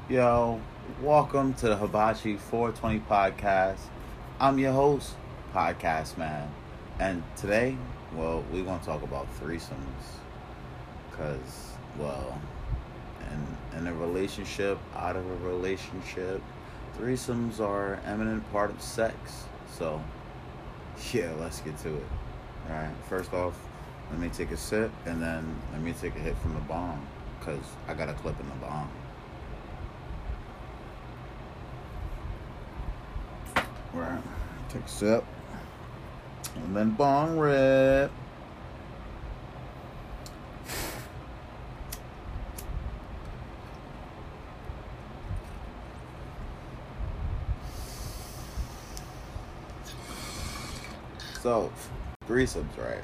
Yo, welcome to the Hibachi 420 podcast. I'm your host, Podcast Man. And today, we're going to talk about threesomes. Because, in a relationship, out of a relationship, threesomes are an eminent part of sex. So, yeah, let's get to it. Alright, first off, let me take a sip and then let me take a hit from the bomb. Because I got a clip in the bomb. Right. Take a sip. And then bong rip. So, threesomes, right?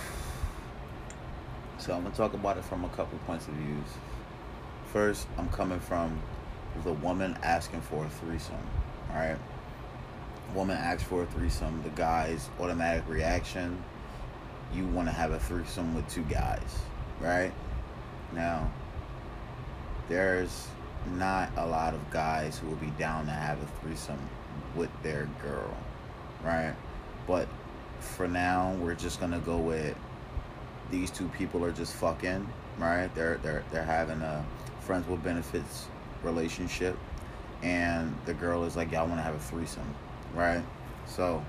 So I'm going to talk about it from a couple points of views. First, I'm coming from the woman asking for a threesome, alright? Woman asks for a threesome, the guy's automatic reaction, you want to have a threesome with two guys, right? Now, there's not a lot of guys who will be down to have a threesome with their girl, right? But for now, we're just gonna go with these two people are just fucking, right? They're having a friends with benefits relationship, and the girl is like, y'all want to have a threesome. Right? So,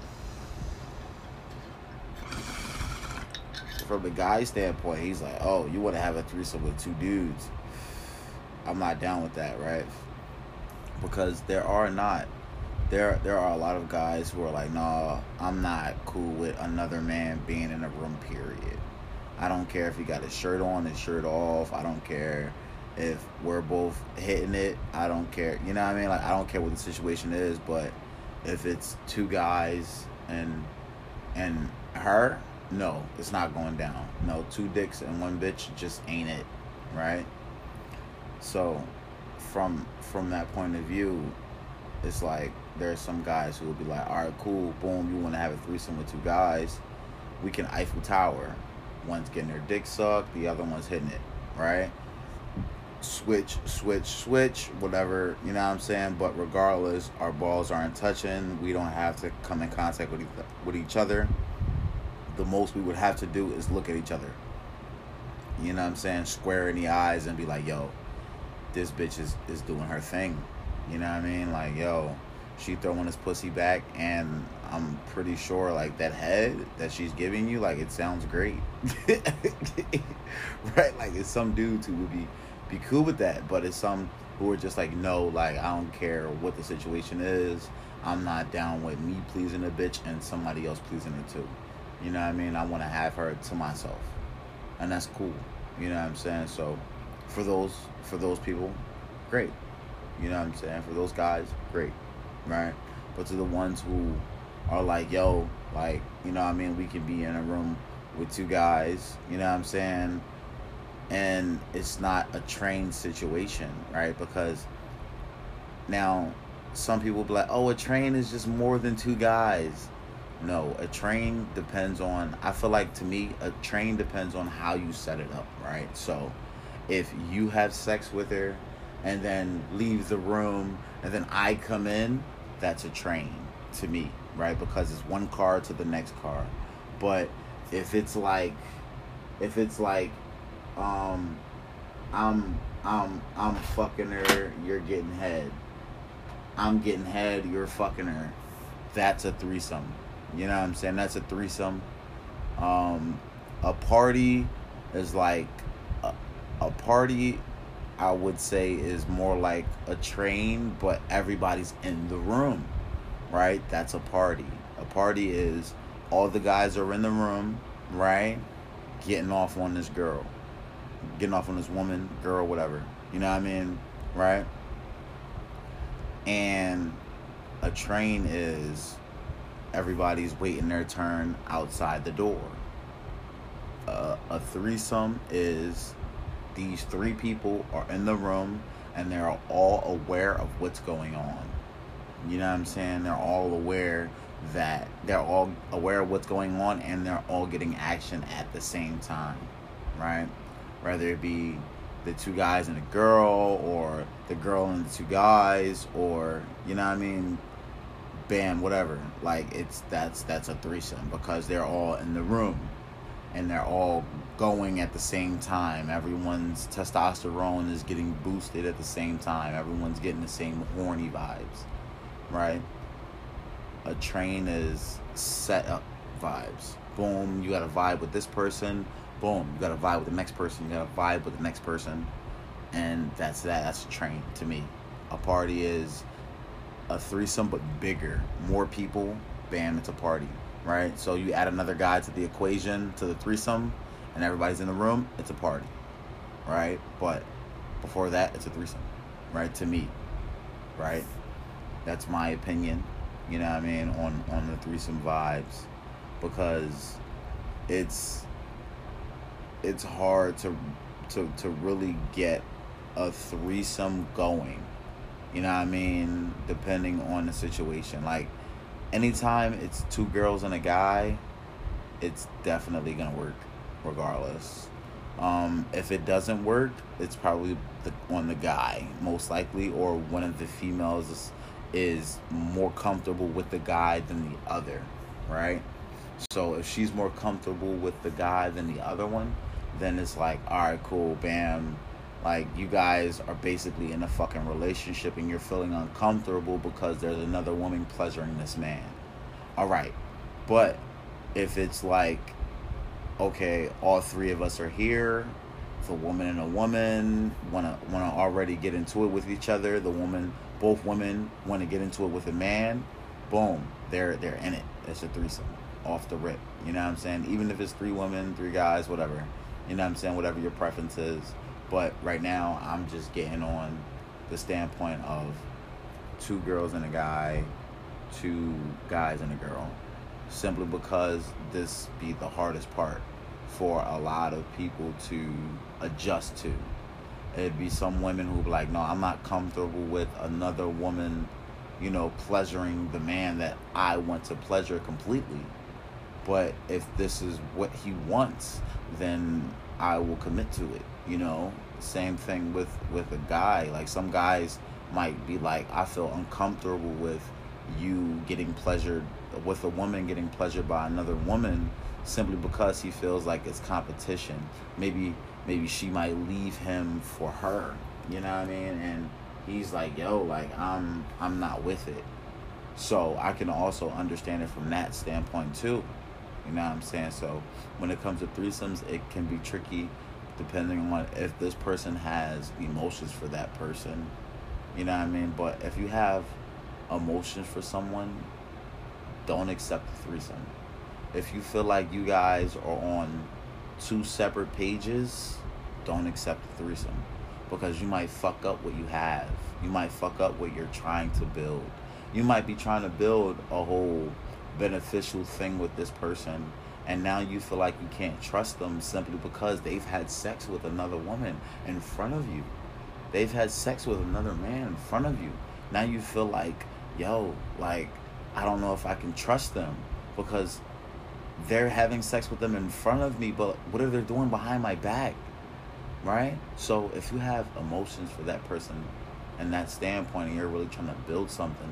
from the guy's standpoint, he's like, oh, you want to have a threesome with two dudes. I'm not down with that, right? Because there are a lot of guys who are like, no, I'm not cool with another man being in a room, period. I don't care if he got his shirt on, his shirt off. I don't care if we're both hitting it. I don't care. You know what I mean? Like, I don't care what the situation is, but if it's two guys and her, no, it's not going down. No, two dicks and one bitch just ain't it, right? So, from that point of view, it's like there's some guys who will be like, all right, cool, boom, you want to have a threesome with two guys, we can Eiffel Tower. One's getting their dick sucked, the other one's hitting it, right? Switch, whatever, you know what I'm saying? But regardless, our balls aren't touching. We don't have to come in contact with each other. The most we would have to do is look at each other. You know what I'm saying? Square in the eyes and be like, yo, this bitch is doing her thing. You know what I mean? Like, yo, she throwing his pussy back, and I'm pretty sure, like, that head that she's giving you, like, it sounds great. Right? Like, it's some dudes who would be cool with that, but it's some who are just like, no, like, I don't care what the situation is, I'm not down with me pleasing a bitch and somebody else pleasing her too. You know what I mean? I want to have her to myself, and that's cool. You know what I'm saying? So for those people, great. You know what I'm saying? For those guys, great, right? But to the ones who are like, yo, like, you know what I mean, we can be in a room with two guys, you know what I'm saying, and it's not a trained situation, right? Because now some people be like, oh, a train is just more than two guys. No, a train depends on, I feel like, to me, a train depends on how you set it up, right? So if you have sex with her and then leave the room and then I come in, that's a train to me, right? Because it's one car to the next car. But if it's like I'm fucking her, you're getting head. I'm getting head, you're fucking her. That's a threesome. You know what I'm saying? That's a threesome. A party is like a party, I would say, is more like a train, but everybody's in the room, right? That's a party. A party is all the guys are in the room, right? Getting off on this girl, getting off on this woman, girl, whatever. You know what I mean? Right? And a train is everybody's waiting their turn outside the door. A threesome is these three people are in the room and they're all aware of what's going on. You know what I'm saying? They're all aware of what's going on, and they're all getting action at the same time, right? Whether it be the two guys and a girl, or the girl and the two guys, or you know what I mean, bam, whatever. Like that's a threesome because they're all in the room and they're all going at the same time. Everyone's testosterone is getting boosted at the same time. Everyone's getting the same horny vibes, right? A train is set up vibes. Boom, you got to vibe with this person. Boom, you got to vibe with the next person. You got to vibe with the next person. And that's that. That's a train to me. A party is a threesome, but bigger. More people, bam, it's a party, right? So you add another guy to the equation, to the threesome, and everybody's in the room, it's a party, right? But before that, it's a threesome, right? To me, right? That's my opinion, you know what I mean, on the threesome vibes, because it's hard to really get a threesome going, you know what I mean, depending on the situation. Like, anytime it's two girls and a guy, it's definitely gonna work regardless. If it doesn't work, it's probably on the guy, most likely, or one of the females is more comfortable with the guy than the other, right? So if she's more comfortable with the guy than the other one, then it's like, all right, cool, bam. Like, you guys are basically in a fucking relationship and you're feeling uncomfortable because there's another woman pleasuring this man. All right. But if it's like, okay, all three of us are here, if a woman and a woman wanna already get into it with each other, both women want to get into it with a man, boom, they're in it. It's a threesome off the rip. You know what I'm saying? Even if it's 3 women, 3 guys, whatever. You know what I'm saying? Whatever your preference is. But right now, I'm just getting on the standpoint of 2 girls and a guy, 2 guys and a girl. Simply because this be the hardest part for a lot of people to adjust to. It'd be some women who be like, no, I'm not comfortable with another woman, you know, pleasuring the man that I want to pleasure completely. But if this is what he wants, then I will commit to it, you know? Same thing with a guy. Like, some guys might be like, I feel uncomfortable with you getting pleasured, with a woman getting pleasured by another woman, simply because he feels like it's competition. Maybe she might leave him for her, you know what I mean? And he's like, yo, like, I'm not with it. So I can also understand it from that standpoint too. You know what I'm saying? So when it comes to threesomes, it can be tricky depending on if this person has emotions for that person. You know what I mean? But if you have emotions for someone, don't accept the threesome. If you feel like you guys are on 2 separate pages, don't accept the threesome. Because you might fuck up what you have. You might fuck up what you're trying to build. You might be trying to build a whole beneficial thing with this person, and now you feel like you can't trust them simply because they've had sex with another woman in front of you. They've had sex with another man in front of you. Now you feel like, yo, like, I don't know if I can trust them because they're having sex with them in front of me, but what are they doing behind my back, right? So if you have emotions for that person and that standpoint and you're really trying to build something,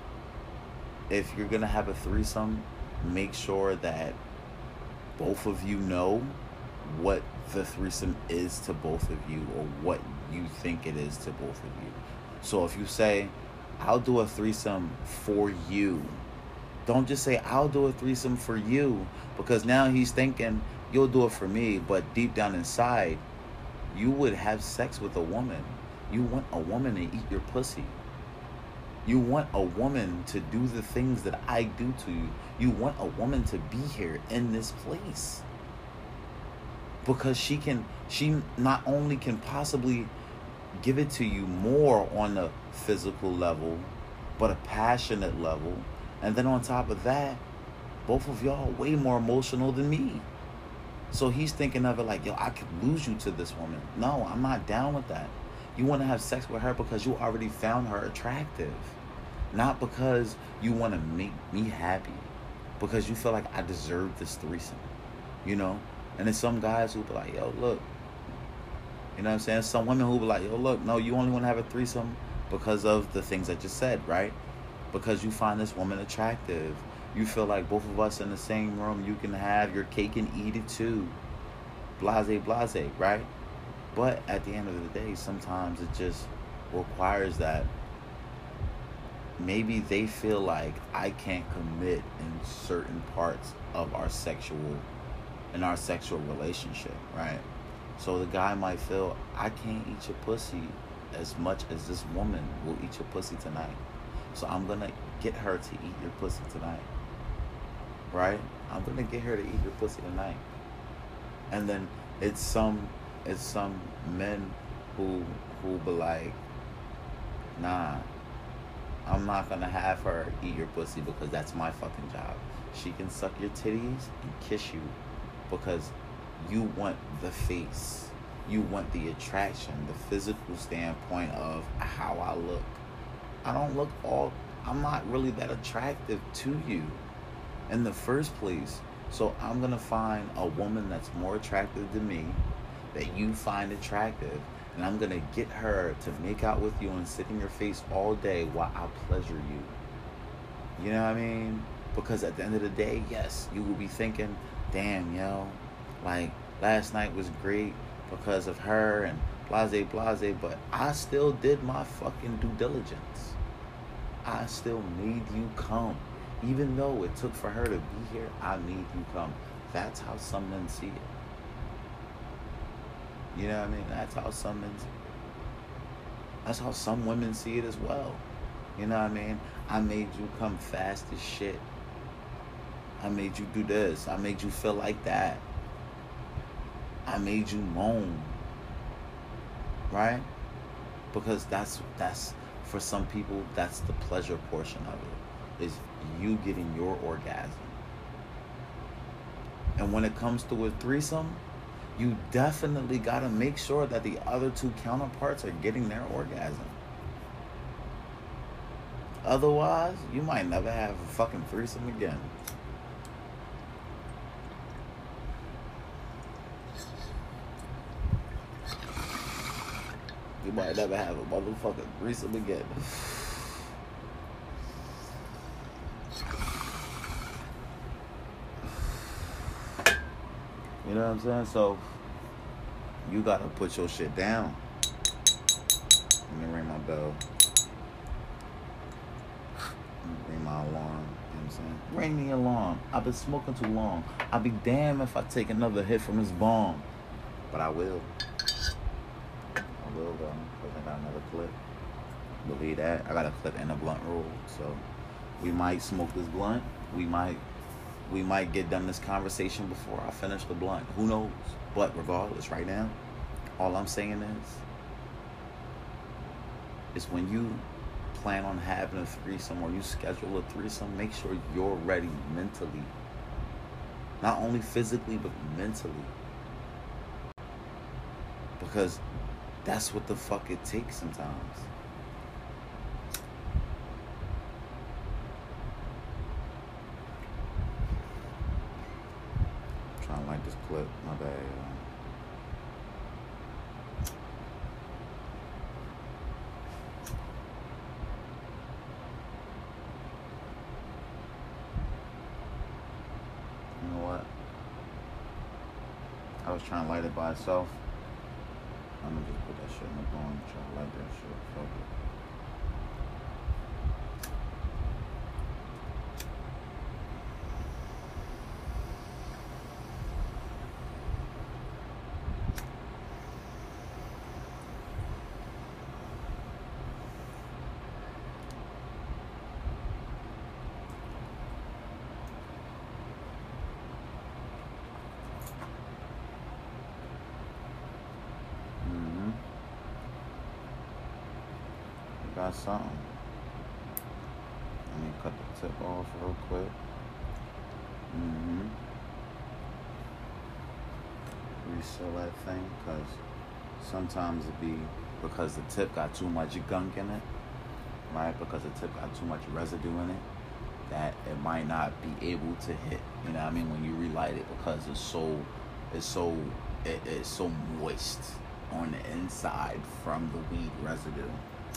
if you're going to have a threesome, make sure that both of you know what the threesome is to both of you, or what you think it is to both of you. So if you say, I'll do a threesome for you, don't just say, I'll do a threesome for you, because now he's thinking you'll do it for me, but deep down inside, you would have sex with a woman. You want a woman to eat your pussy. You want a woman to do the things that I do to you. You want a woman to be here in this place. Because she not only can possibly give it to you more on a physical level, but a passionate level. And then on top of that, both of y'all are way more emotional than me. So he's thinking of it like, yo, I could lose you to this woman. No, I'm not down with that. You want to have sex with her because you already found her attractive. Not because you want to make me happy. Because you feel like I deserve this threesome. You know? And there's some guys who be like, yo, look, You know what I'm saying? Some women who be like, yo, look, no, you only want to have a threesome because of the things I just said, right? Because you find this woman attractive. You feel like both of us in the same room, you can have your cake and eat it too. Blase, blase, right? But at the end of the day, sometimes it just requires that maybe they feel like I can't commit in certain parts of our sexual relationship, right? So the guy might feel, I can't eat your pussy as much as this woman will eat your pussy tonight. So I'm gonna get her to eat your pussy tonight. Right? I'm gonna get her to eat your pussy tonight. And then it's some men who be like, nah, I'm not gonna have her eat your pussy because that's my fucking job. She can suck your titties and kiss you because you want the face. You want the attraction, the physical standpoint of how I look. I'm not really that attractive to you in the first place. So I'm going to find a woman that's more attractive than me, that you find attractive, and I'm going to get her to make out with you and sit in your face all day while I pleasure you. You know what I mean? Because at the end of the day, yes, you will be thinking, damn, yo, like, last night was great because of her and blase, blase, but I still did my fucking due diligence. I still made you come. Even though it took for her to be here, I made you come. That's how some men see it. You know what I mean? That's how some men see it. That's how some women see it as well. You know what I mean? I made you come fast as shit. I made you do this. I made you feel like that. I made you moan. Right? Because that's for some people, that's the pleasure portion of it. Is you getting your orgasm. And when it comes to a threesome, you definitely got to make sure that the other two counterparts are getting their orgasm. Otherwise, you might never have a fucking threesome again. You might never have a motherfucking threesome again. You know what I'm saying? So, you gotta put your shit down. Let me ring my bell. Ring my alarm. You know what I'm saying? Ring the alarm. I've been smoking too long. I'll be damned if I take another hit from this bomb. But I will. I will, though. Because I got another clip. Believe that. I got a clip and a blunt roll. So, we might smoke this blunt. We might get done this conversation before I finish the blunt. Who knows? But regardless, right now, all I'm saying is when you plan on having a threesome or you schedule a threesome, make sure you're ready mentally. Not only physically, but mentally. Because that's what the fuck it takes sometimes. Trying to like this clip, my bad. You know what? I was trying to light it by itself. I'm gonna just put that shit in the bone. Try to light that shit. Fuck it. Got something. Let me cut the tip off real quick. Reseal that thing, because sometimes it be because the tip got too much gunk in it, right? Because the tip got too much residue in it, that it might not be able to hit. You know what I mean? When you relight it, because it's so moist. on the inside from the weed residue.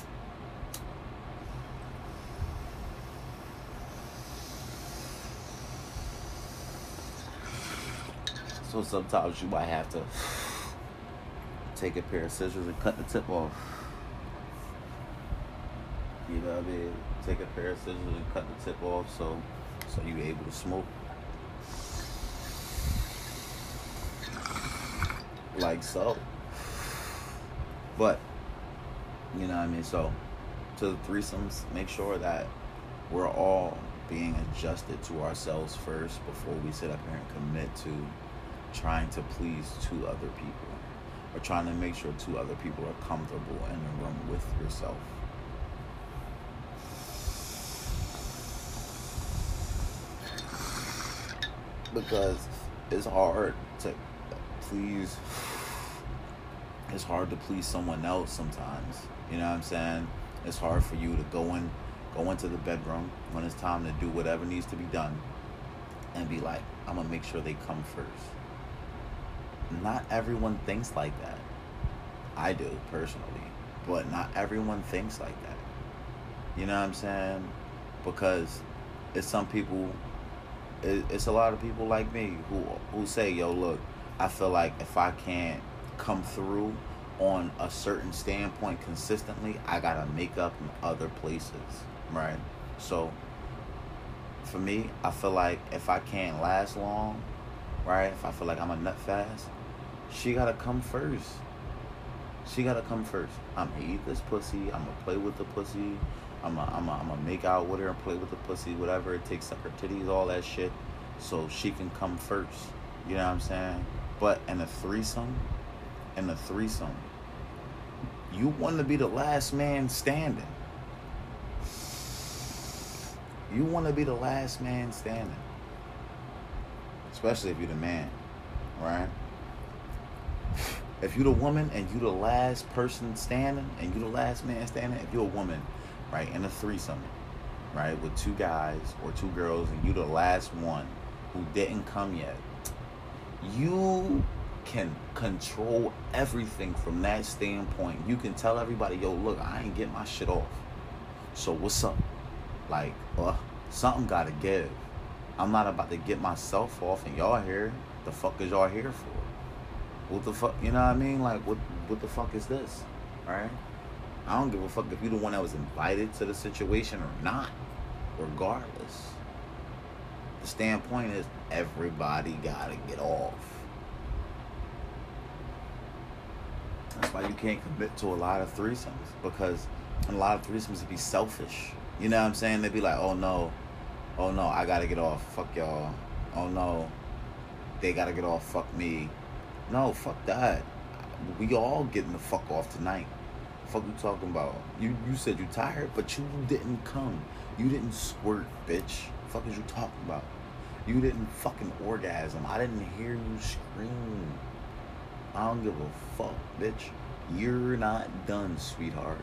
So sometimes you might have to take a pair of scissors and cut the tip off. You know what I mean? Take a pair of scissors and cut the tip off so you're able to smoke. Like so. But, you know what I mean? So, to the threesomes, make sure that we're all being adjusted to ourselves first before we sit up here and commit to trying to please two other people. Or trying to make sure two other people are comfortable in the room with yourself. Because it's hard to please. It's hard to please someone else sometimes. You know what I'm saying? It's hard for you to go into the bedroom when it's time to do whatever needs to be done and be like, I'm gonna make sure they come first. Not everyone thinks like that. I do personally, but not everyone thinks like that. You know what I'm saying? Because it's some people. It's a lot of people like me who say, yo, look, I feel like if I can't come through on a certain standpoint consistently, I gotta make up in other places, right? So for me, I feel like if I can't last long, right, if I feel like I'm a nut fast, she gotta come first. She gotta come first. I'm gonna eat this pussy, I'm gonna play with the pussy, I'm gonna make out with her and play with the pussy, whatever it takes, suck her titties, all that shit, so she can come first. You know what I'm saying? But in a threesome, you want to be the last man standing. You want to be the last man standing. Especially if you're the man, right? If you're the woman and you're the last person standing and you're the last man standing, if you're a woman, right, in a threesome, right, with two guys or two girls and you're the last one who didn't come yet, you can control everything from that standpoint. You can tell everybody, yo, look, I ain't get my shit off. So what's up? Like, something gotta give. I'm not about to get myself off and y'all here. The fuck is y'all here for? What the fuck, you know what I mean? Like, what the fuck is this, right? I don't give a fuck if you're the one that was invited to the situation or not, regardless. The standpoint is everybody gotta get off. That's why you can't commit to a lot of threesomes, because in a lot of threesomes it be selfish. You know what I'm saying? They be like, oh no, I gotta get off, fuck y'all. Oh no, they gotta get off, fuck me. No, fuck that. We all getting the fuck off tonight. Fuck you talking about? You said you tired, but you didn't come. You didn't squirt, bitch. Fuck is you talking about? You didn't fucking orgasm. I didn't hear you scream. I don't give a fuck, bitch. You're not done, sweetheart.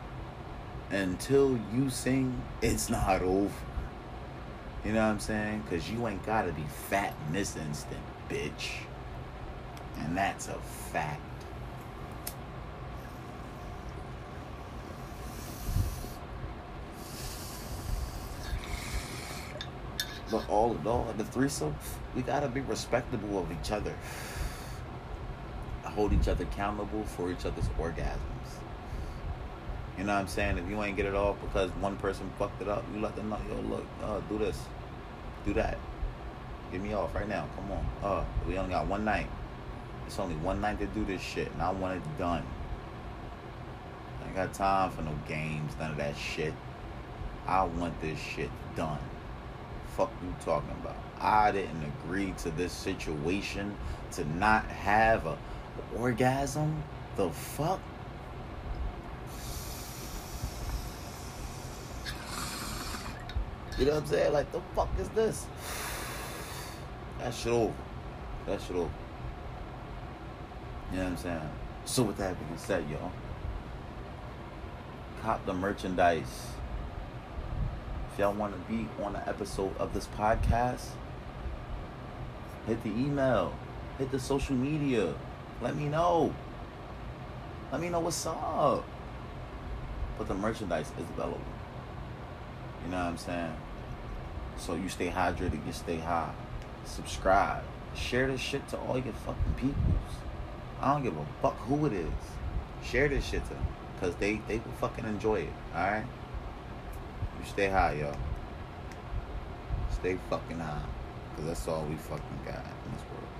Until you sing, it's not over. You know what I'm saying? Because you ain't gotta be fat in this instant, bitch. And that's a fact. But all in all, the threesome, we gotta be respectable of each other. Hold each other accountable for each other's orgasms. You know what I'm saying? If you ain't get it off because one person fucked it up, you let them know, yo, look, do this, do that. Get me off right now, come on. We only got one night. It's only one night to do this shit, and I want it done. I ain't got time for no games, none of that shit. I want this shit done. Fuck you talking about? I didn't agree to this situation to not have a orgasm. The fuck? You know what I'm saying? Like, the fuck is this? That shit over. That shit over. You know what I'm saying? So with that being said, y'all, cop the merchandise. If y'all want to be on an episode of this podcast, hit the email, hit the social media. Let me know. Let me know what's up. But the merchandise is available. You know what I'm saying? So you stay hydrated, you stay high. Subscribe. Share this shit to all your fucking peoples. I don't give a fuck who it is. Share this shit to them. Because they will fucking enjoy it. Alright? You stay high, yo. Stay fucking high. Because that's all we fucking got in this world.